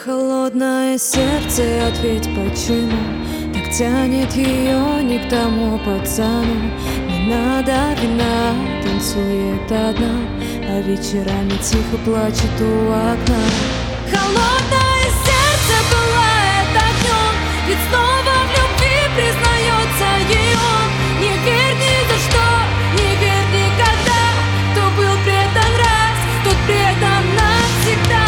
Холодное сердце, ответь почему так тянет ее не к тому пацану. Не надо вина, танцует одна, а вечерами тихо плачет у окна. Холодное сердце пылает огнем, ведь снова в любви признается ей он. Не верь ни за что, не верь никогда, кто был предан раз, тот предан навсегда.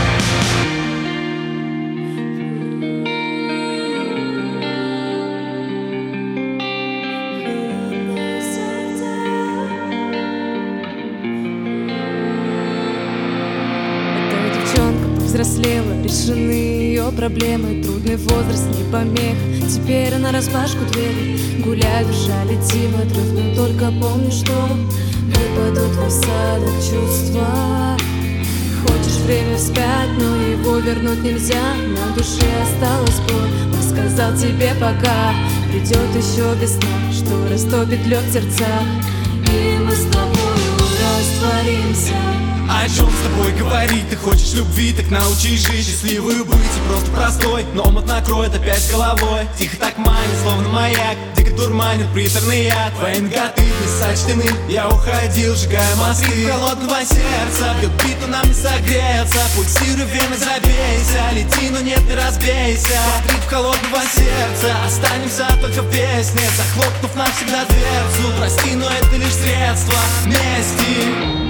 Взрослела, решены ее проблемы. Трудный возраст, не помеха. Теперь она распашку двери. Гуляй, душа летила, трёхну, только помни, что выпадут в осадок чувства. Хочешь время вспять, но его вернуть нельзя. На душе осталась боль, он сказал тебе пока. Придет еще весна, что растопит лед в сердцах, и мы с тобою растворимся. О чем с тобой говорить? Ты хочешь любви, так научись жить счастливую быть. И просто простой, но омут накроет опять головой. Тихо так манит, словно маяк, дико дурманит приторный яд. Твои ноготы не сочтены, я уходил, сжигая мосты. Холодного сердца бьет бит, но нам не согреться. Пульсируй, вены, забейся, лети, но нет, не разбейся. Смотри в холодного сердца, останемся только в песне, захлопнув навсегда дверцу. Прости, но это лишь средство мести.